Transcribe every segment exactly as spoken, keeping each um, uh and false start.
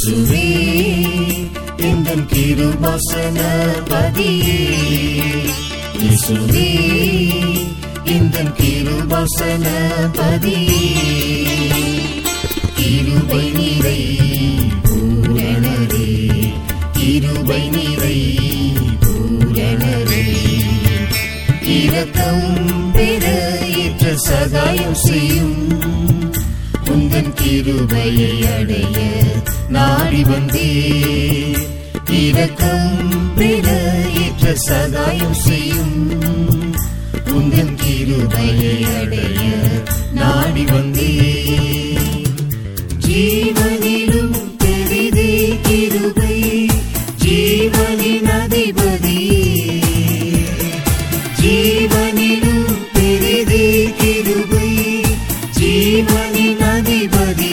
இயேசுவே எந்தன் கிருபாசனபதியே, இயேசுவே எந்தன் கிருபாசனபதியே, கிருபை நிறை பூரணரே, கிருபை நிறை பூரணரே, இரக்கம் பெற ஏற்ற சகாயம் செய்யும் உந்தன் கிருபையை அடைய நாடி வந்தே, இரக்கம் பெற ஏற்ற சகாயம் செய்யும் உந்தன் கிருபையை அடைய நாடி வந்தே, ஜீவனிலும் பெரிதே கிருபை ஜீவனின் அதிபதி, ஜீவனிலும் பெரிதே கிருபை ஜீவனின் அதிபதி,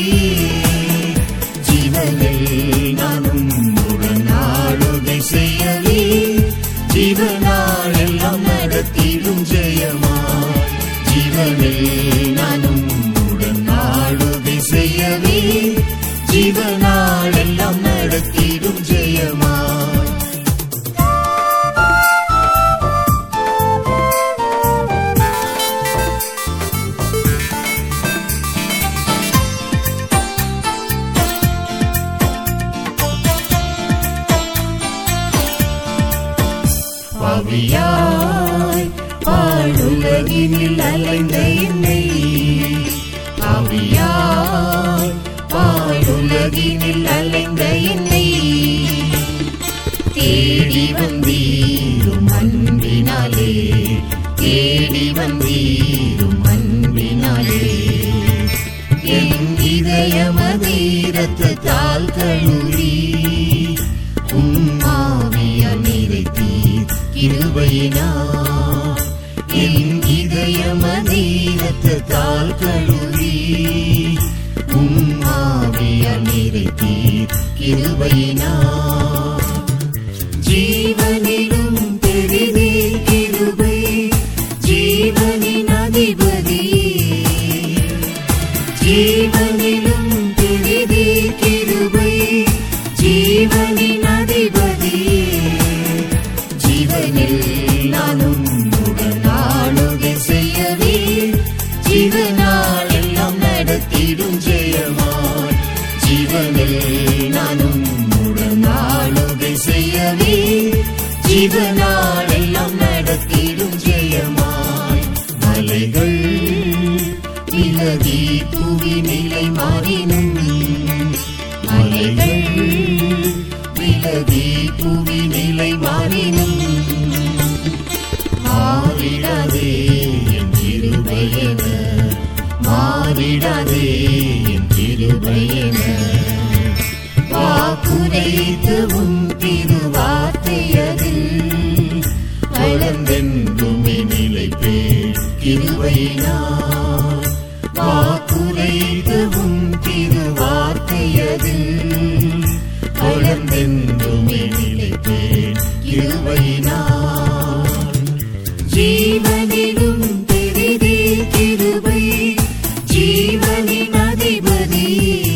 ஜீவனில் நானும் உடன் ஆளுகை செய்யவே, ஜீவனால் எல்லாம் நடத்திடும் ஜெயமா, ஜீவனில் நானும் உடன் ஆளுகை செய்யவே, ஜீவனால் எல்லாம் நடத்திடும் ஜெயமா. பாவியாய் பாழுலகினில் அலைந்த என்னை, பாவியாய் பாழுலகினில் அலைந்த என்னை தேடி வந்தீரும் அன்பினாலே, தேடி வந்தீரும் அன்பினாலே, என் இதயமதை இரத்தத்தால் கழுவி உம்மாவியால் நிறைத்தீர் கிருபையினார், என் இதயமதை இரத்தத்தால் கழுவி உம்மாவியால் நிறைத்தீர் கிருபையினார், ஜீவனிலும் பெரிதே கிருபை ஜீவனின் அதிபதி, ஜீவனிலும் பெரிதே கிருபை ஜீவனின் அதிபதி, ஜீவனில் நானும் உடன் ஆளுகை செய்யவே, ஜீவனால் எல்லாம் நடத்திடும் ஜெயமாய், ஜீவனில் நானும் உடன் ஆளுகை செய்யவே, ஜீவனால் எல்லாம் நடத்திடும் ஜெயமாய். மலைகள் விலகி புவி நிலை மாறினும், மலைகள் விலகி புவி நிலை மாறினும், மாறிடாதே என் கிருபையென, மாறிடாதே என் கிருபையென, வாக்குரைத்த உன் திருவார்த்தையதில் வளர்ந்தென்றுமே நிலைப்பேன் கிருபையினார், வாக்குரைத்த உன் திருவார்த்தையதில் வளர்ந்தென்றுமே நிலைப்பேன் கிருபையினார், ஜீவனிலும் பெரிதே கிருபை ஜீவனின் அதிபதி,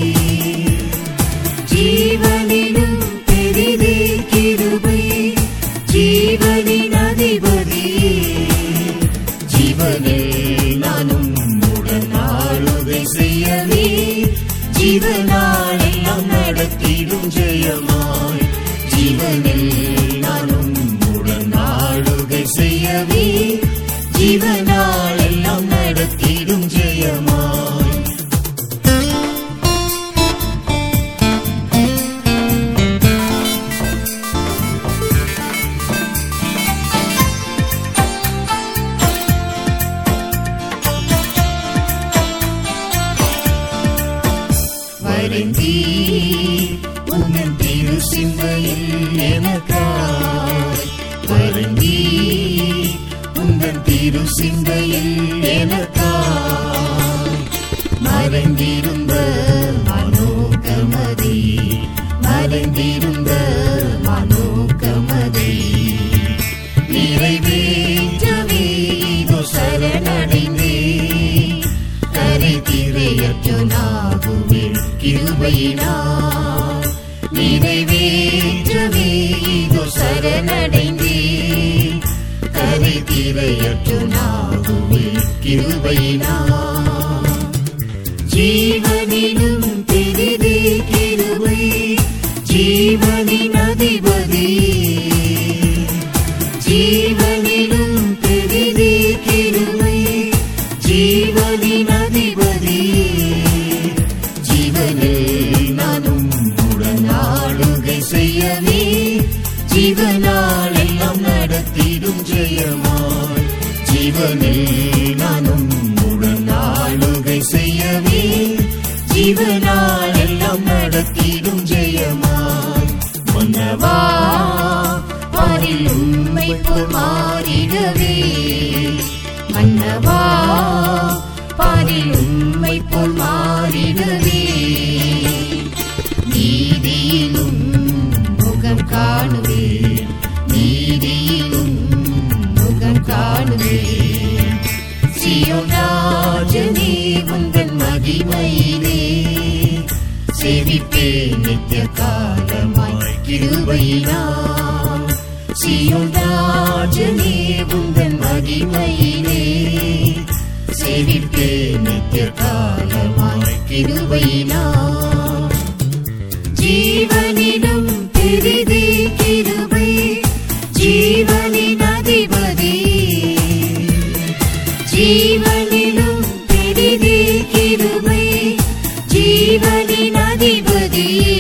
ஜீவனிலும் பெரிதே கிருபை ஜீவனின் அதிபதி, ஜீவனில் நானும் உடன் ஆளுகை செய்யவே, ஜீவனால் எல்லாம் நடத்திடும் ஜெயமாய், ஜீவனில் நானும் உடன் ஆளுகை செய்யவே, ஜீவனால் எல்லாம் நடத்திடும் ஜெயமாய். வரைந்தீ உந்தன் திரு சிந்தையில் எனக்காய், வரைந்தீ உந்தன் திரு சிந்தையில் எனக்காய், மறைந்திருந்த மனோகமதை, மறைந்திருந்த மனோகமதை நிறைவேற்றவே இதோ சரணடைந்தே, கரை திரையற்ற நாகுவே கிருபையினார், சரணடைந்தேன் கரை திரையற்று நாகுவே கிருபையினார் ஜீவனிலும் பெரிதே கிருபை ஜீவனின் அதிபதி ஜீவனிலும் பெரிதே கிருபை ஜீவனின் அதிபதி ஜீவனில் நானும் உடனாளுகை செய்யவே ஜீவனால் எல்லாம் நடத்திடும் ஜெயமாய் ஜீவனில் நானும் உடனாளுகை செய்யவே ஜீவனால் எல்லாம் நடத்திடும் ஜெயமாய் மன்னவா பாரில் உம்மை போல் மாறிடவே மன்னவா பாரில் உம்மை போல் மாறிடவே நீதியிலும் முகம் காணுவே நீதியிலும் முகம் காணுவே சீயோன் ராஜனே உந்தன் மகிமையிலே சேவிப்பே நித்திய காலமாய் கிருபையினார் சீயோன் ராஜனே உந்தன் மகிமையிலே சேவிப்பே நித்திய காலமாய் கிருபையினார் ஜீவனிலும் பெரிதே கிருபை ஜீவனின் அதிபதி ஜீவனிலும் பெரிதே கிருபை ஜீவனின் அதிபதி